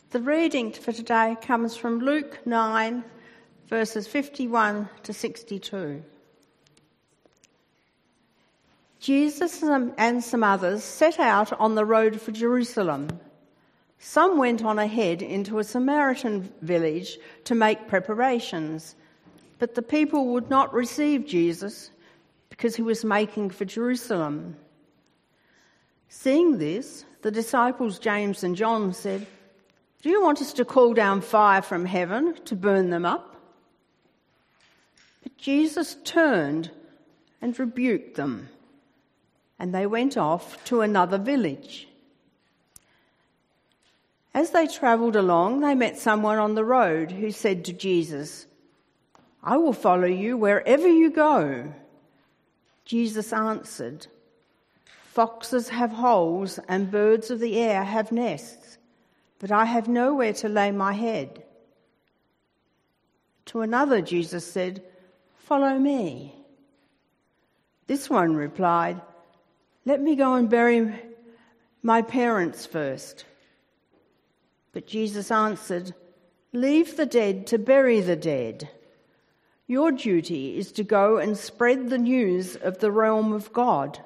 The reading for today comes from Luke 9, verses 51 to 62. Jesus and some others set out on the road for Jerusalem. Some went on ahead into a Samaritan village to make preparations, but the people would not receive Jesus because he was making for Jerusalem. Seeing this, the disciples James and John said, "Do you want us to call down fire from heaven to burn them up?" But Jesus turned and rebuked them, and they went off to another village. As they travelled along, they met someone on the road who said to Jesus, "I will follow you wherever you go." Jesus answered, "Foxes have holes and birds of the air have nests, but I have nowhere to lay my head." To another Jesus said, "Follow me." This one replied, "Let me go and bury my parents first." But Jesus answered, "Leave the dead to bury the dead. Your duty is to go and spread the news of the realm of God."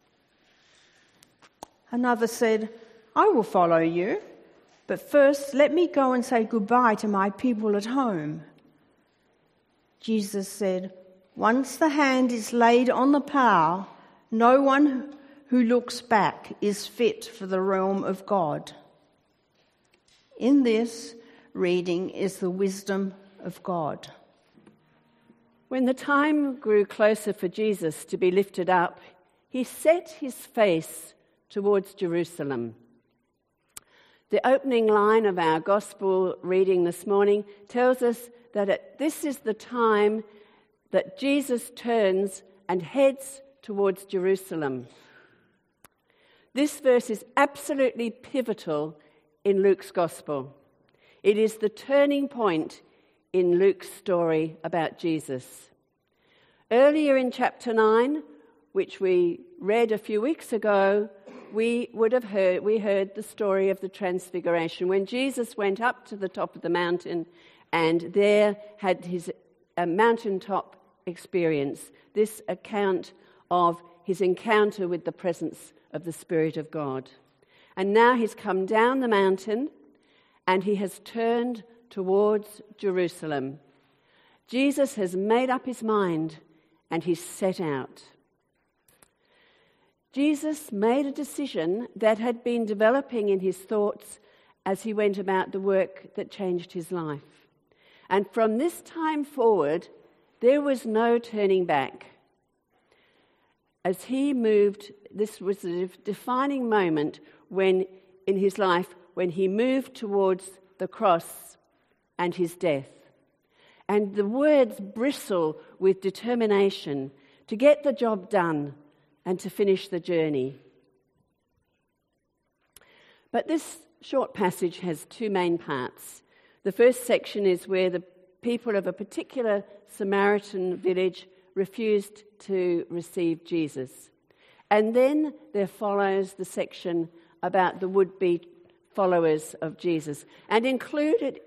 Another said, "I will follow you, but first let me go and say goodbye to my people at home." Jesus said, "Once the hand is laid on the plough, no one who looks back is fit for the realm of God." In this reading is the wisdom of God. When the time grew closer for Jesus to be lifted up, he set his face towards Jerusalem. The opening line of our gospel reading this morning tells us that this is the time that Jesus turns and heads towards Jerusalem. This verse is absolutely pivotal in Luke's gospel. It is the turning point in Luke's story about Jesus. Earlier in chapter 9, which we read a few weeks ago, we heard the story of the Transfiguration, when Jesus went up to the top of the mountain and there had his mountaintop experience, this account of his encounter with the presence of the Spirit of God. And now he's come down the mountain and he has turned towards Jerusalem. Jesus has made up his mind and he's set out. Jesus made a decision that had been developing in his thoughts as he went about the work that changed his life. And from this time forward, there was no turning back. As he moved, this was a defining moment in his life when he moved towards the cross and his death. And the words bristle with determination to get the job done and to finish the journey. But this short passage has two main parts. The first section is where the people of a particular Samaritan village refused to receive Jesus. And then there follows the section about the would-be followers of Jesus. And included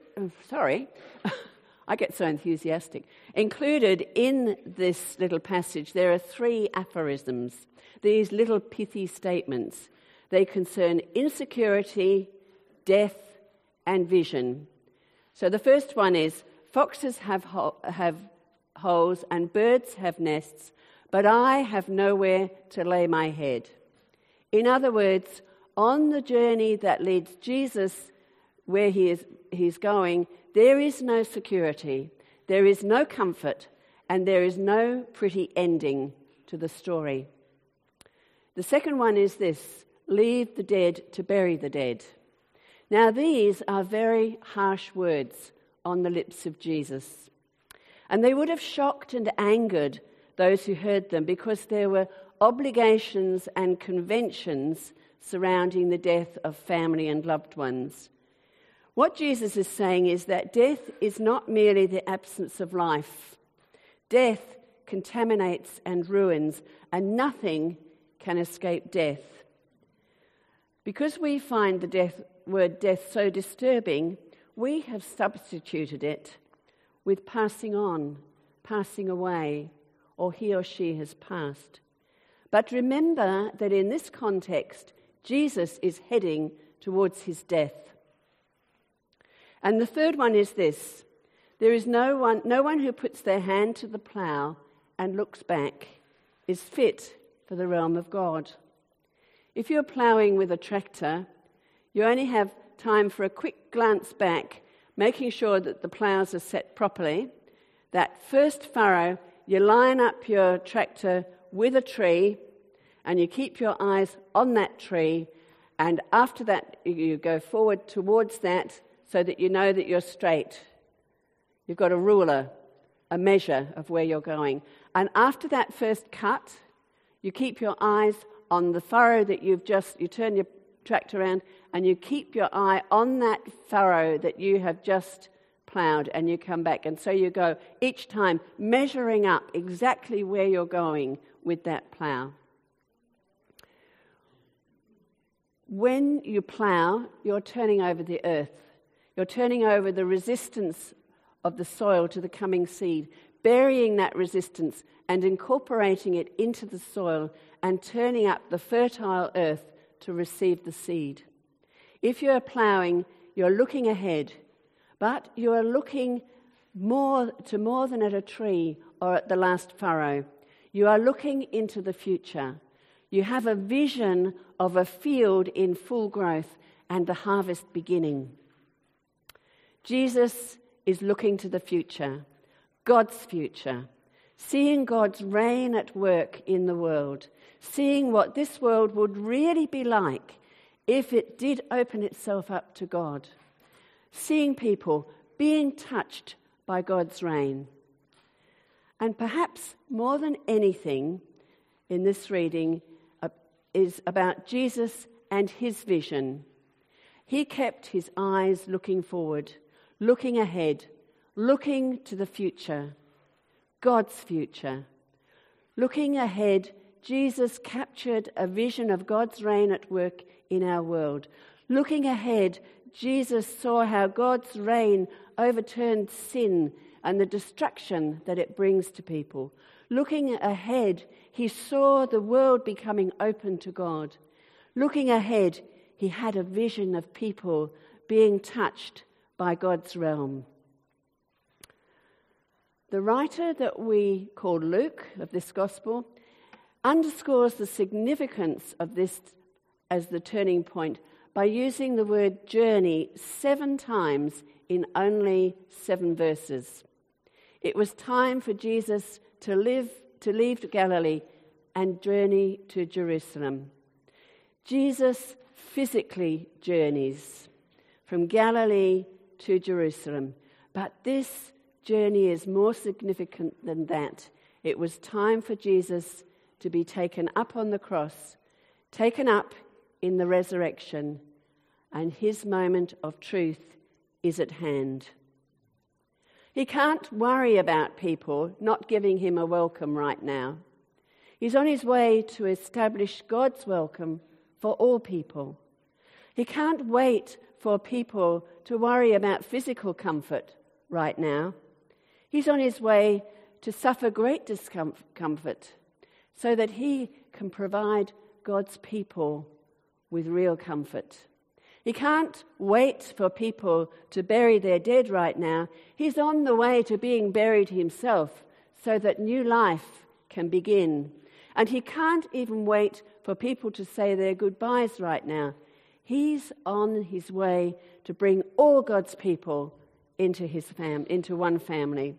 in this little passage, there are three aphorisms, these little pithy statements. They concern insecurity, death, and vision. So the first one is, foxes have holes and birds have nests, but I have nowhere to lay my head. In other words, on the journey that leads Jesus where he's going, there is no security, there is no comfort, and there is no pretty ending to the story. The second one is this: leave the dead to bury the dead. Now these are very harsh words on the lips of Jesus, and they would have shocked and angered those who heard them because there were obligations and conventions surrounding the death of family and loved ones. What Jesus is saying is that death is not merely the absence of life. Death contaminates and ruins, and nothing can escape death. Because we find the death word death so disturbing, we have substituted it with passing on, passing away, or he or she has passed. But remember that in this context, Jesus is heading towards his death. And the third one is this: there is no one who puts their hand to the plough and looks back is fit for the realm of God. If you're ploughing with a tractor, you only have time for a quick glance back, making sure that the ploughs are set properly. That first furrow, you line up your tractor with a tree and you keep your eyes on that tree, and after that you go forward towards that so that you know that you're straight. You've got a ruler, a measure of where you're going. And after that first cut, you keep your eyes on the furrow that you turn your tractor around and you keep your eye on that furrow that you have just ploughed, and you come back. And so you go each time measuring up exactly where you're going with that plough. When you plough, you're turning over the earth. You're turning over the resistance of the soil to the coming seed, burying that resistance and incorporating it into the soil and turning up the fertile earth to receive the seed. If you're ploughing, you're looking ahead, but you are looking more than at a tree or at the last furrow. You are looking into the future. You have a vision of a field in full growth and the harvest beginning. Jesus is looking to the future, God's future, seeing God's reign at work in the world, seeing what this world would really be like if it did open itself up to God, seeing people being touched by God's reign. And perhaps more than anything in this reading is about Jesus and his vision. He kept his eyes looking forward, looking ahead, looking to the future, God's future. Looking ahead, Jesus captured a vision of God's reign at work in our world. Looking ahead, Jesus saw how God's reign overturned sin and the destruction that it brings to people. Looking ahead, he saw the world becoming open to God. Looking ahead, he had a vision of people being touched by God's realm. The writer that we call Luke, of this gospel, underscores the significance of this as the turning point by using the word journey 7 times in only 7 verses. It was time for Jesus to leave Galilee and journey to Jerusalem. Jesus physically journeys from Galilee to Jerusalem, but this journey is more significant than that. It was time for Jesus to be taken up on the cross, taken up in the resurrection, and his moment of truth is at hand. He can't worry about people not giving him a welcome right now. He's on his way to establish God's welcome for all people. He can't wait for people to worry about physical comfort right now. He's on his way to suffer great discomfort so that he can provide God's people with real comfort. He can't wait for people to bury their dead right now. He's on the way to being buried himself so that new life can begin. And he can't even wait for people to say their goodbyes right now. He's on his way to bring all God's people into into one family.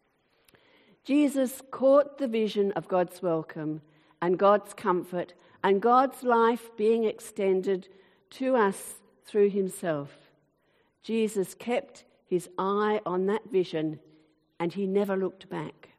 Jesus caught the vision of God's welcome and God's comfort and God's life being extended to us through himself. Jesus kept his eye on that vision and he never looked back.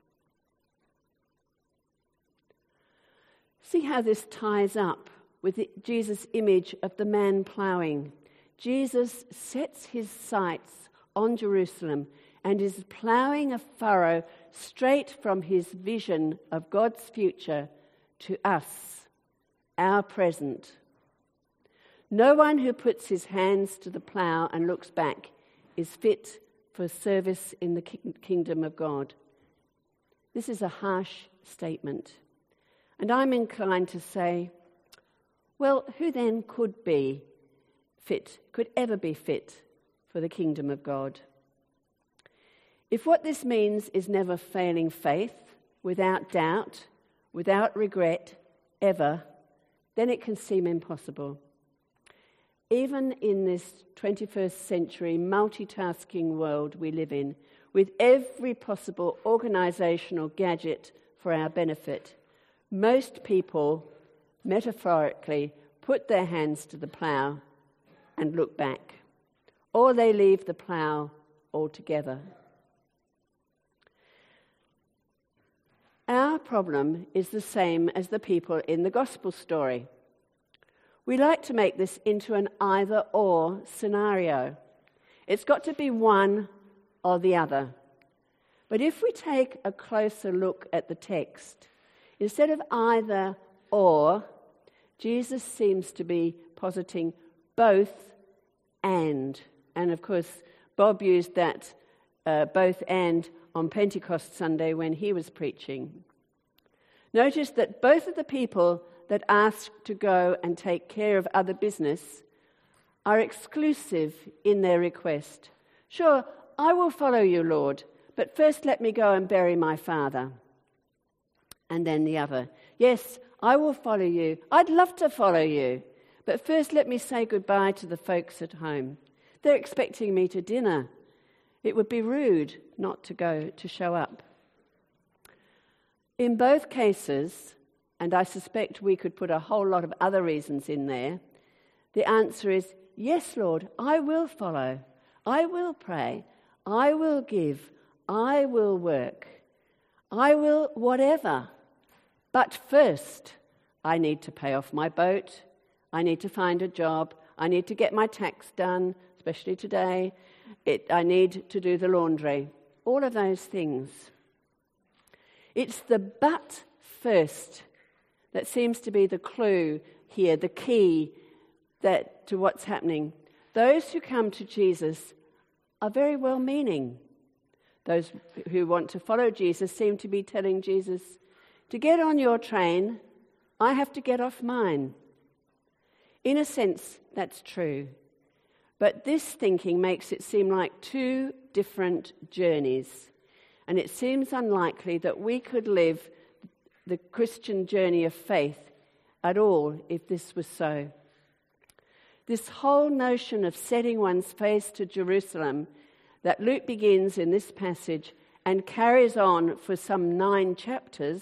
See how this ties up with Jesus' image of the man ploughing. Jesus sets his sights on Jerusalem and is ploughing a furrow straight from his vision of God's future to us, our present. No one who puts his hands to the plough and looks back is fit for service in the kingdom of God. This is a harsh statement. And I'm inclined to say, well, who then could ever be fit for the kingdom of God? If what this means is never failing faith, without doubt, without regret, ever, then it can seem impossible. Even in this 21st century multitasking world we live in, with every possible organisational gadget for our benefit, most people, metaphorically, put their hands to the plough and look back, or they leave the plough altogether. Our problem is the same as the people in the gospel story. We like to make this into an either-or scenario. It's got to be one or the other. But if we take a closer look at the text, instead of either or, Jesus seems to be positing both and. And of course, Bob used that both and on Pentecost Sunday when he was preaching. Notice that both of the people that asked to go and take care of other business are exclusive in their request. Sure, I will follow you, Lord, but first let me go and bury my father. And then the other, yes, I will follow you. I'd love to follow you, but first let me say goodbye to the folks at home. They're expecting me to dinner. It would be rude not to show up. In both cases, and I suspect we could put a whole lot of other reasons in there, the answer is, yes, Lord, I will follow. I will pray. I will give. I will work. I will whatever. But first, I need to pay off my boat. I need to find a job. I need to get my tax done, especially today. I need to do the laundry. All of those things. It's the but first that seems to be the clue here, the key to what's happening. Those who come to Jesus are very well-meaning. Those who want to follow Jesus seem to be telling Jesus, to get on your train, I have to get off mine. In a sense, that's true. But this thinking makes it seem like two different journeys. And it seems unlikely that we could live the Christian journey of faith at all if this was so. This whole notion of setting one's face to Jerusalem that Luke begins in this passage and carries on for some 9 chapters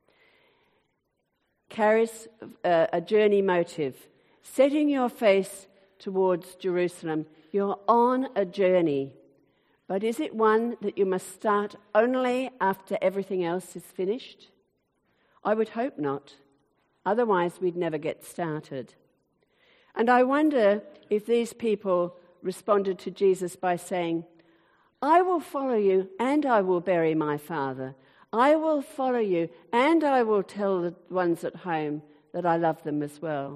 carries a journey motive. Setting your face towards Jerusalem, you're on a journey. But is it one that you must start only after everything else is finished? I would hope not. Otherwise, we'd never get started. And I wonder if these people responded to Jesus by saying, I will follow you and I will bury my father. I will follow you and I will tell the ones at home that I love them as well.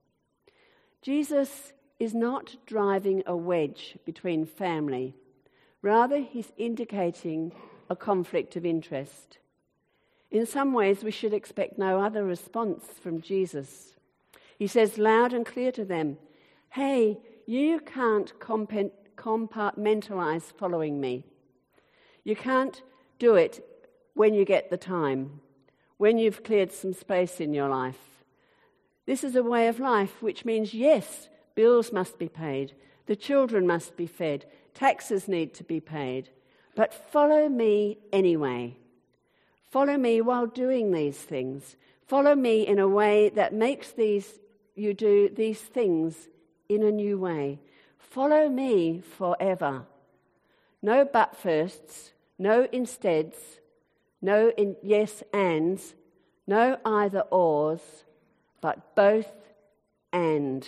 Jesus is not driving a wedge between family. Rather, he's indicating a conflict of interest. In some ways, we should expect no other response from Jesus. He says loud and clear to them, hey, you can't compartmentalize following me. You can't do it when you get the time, when you've cleared some space in your life. This is a way of life which means, yes, bills must be paid, the children must be fed, taxes need to be paid, but follow me anyway. Follow me while doing these things. Follow me in a way that makes you do these things in a new way. Follow me forever. No but firsts, no insteads, no yes ands, no either ors, but both and.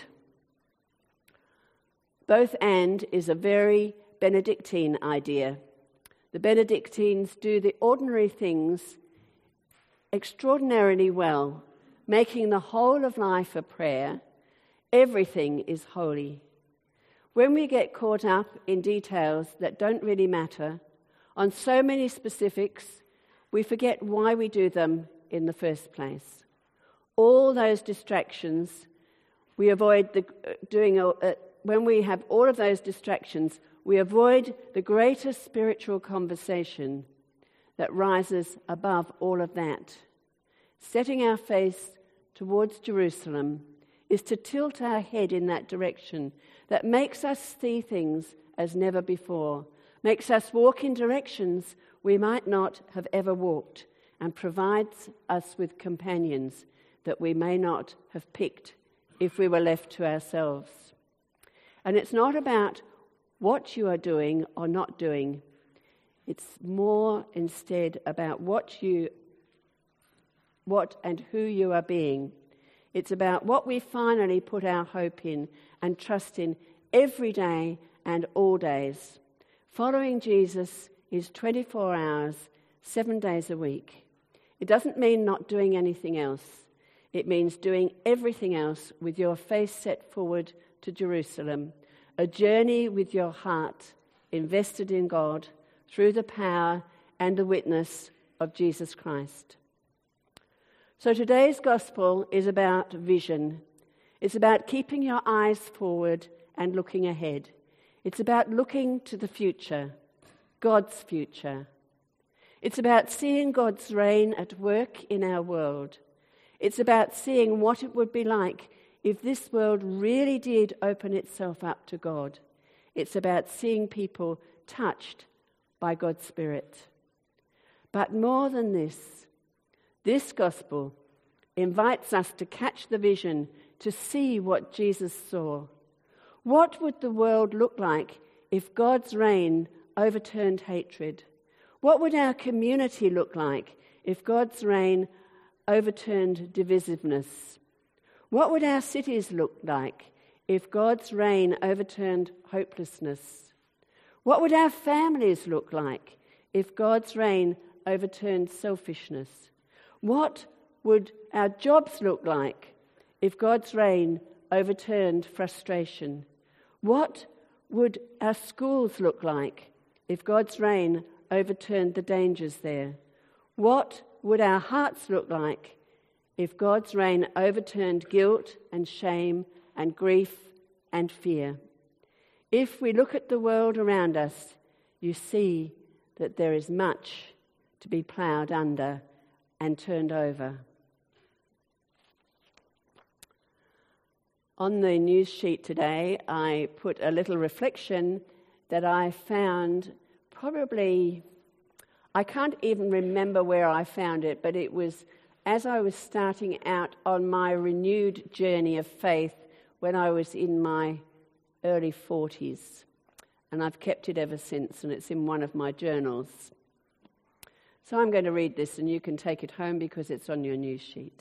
Both and is a very Benedictine idea. The Benedictines do the ordinary things extraordinarily well, making the whole of life a prayer, Everything is holy. When we get caught up in details that don't really matter, on so many specifics, we forget why we do them in the first place. All those distractions, we avoid when we have all of those distractions, we avoid the greater spiritual conversation that rises above all of that. Setting our face towards Jerusalem is to tilt our head in that direction that makes us see things as never before, makes us walk in directions we might not have ever walked, and provides us with companions that we may not have picked if we were left to ourselves. And it's not about what you are doing or not doing. It's more instead about what and who you are being. It's about what we finally put our hope in and trust in every day and all days. Following Jesus is 24 hours, 7 days a week. It doesn't mean not doing anything else. It means doing everything else with your face set forward to Jerusalem, a journey with your heart invested in God through the power and the witness of Jesus Christ. So today's gospel is about vision. It's about keeping your eyes forward and looking ahead. It's about looking to the future, God's future. It's about seeing God's reign at work in our world. It's about seeing what it would be like if this world really did open itself up to God. It's about seeing people touched by God's Spirit. But more than this gospel invites us to catch the vision, to see what Jesus saw. What would the world look like if God's reign overturned hatred? What would our community look like if God's reign overturned divisiveness? What would our cities look like if God's reign overturned hopelessness? What would our families look like if God's reign overturned selfishness? What would our jobs look like if God's reign overturned frustration? What would our schools look like if God's reign overturned the dangers there? What would our hearts look like if God's reign overturned guilt and shame and grief and fear? If we look at the world around us, you see that there is much to be ploughed under and turned over. On the news sheet today, I put a little reflection that I found probably, I can't even remember where I found it, but it was as I was starting out on my renewed journey of faith when I was in my early 40s. And I've kept it ever since, and it's in one of my journals. So I'm going to read this, and you can take it home because it's on your news sheet.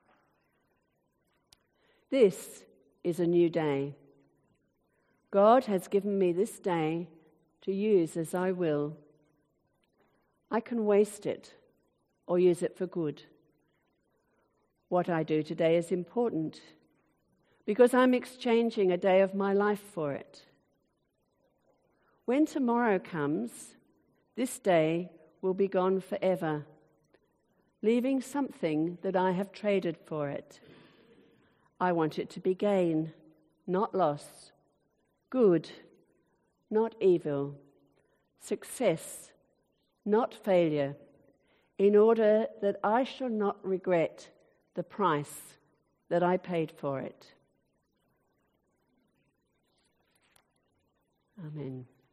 This is a new day. God has given me this day to use as I will. I can waste it or use it for good. What I do today is important because I'm exchanging a day of my life for it. When tomorrow comes, this day will be gone forever, leaving something that I have traded for it. I want it to be gain, not loss, good, not evil, success, not failure, in order that I shall not regret the price that I paid for it. Amen.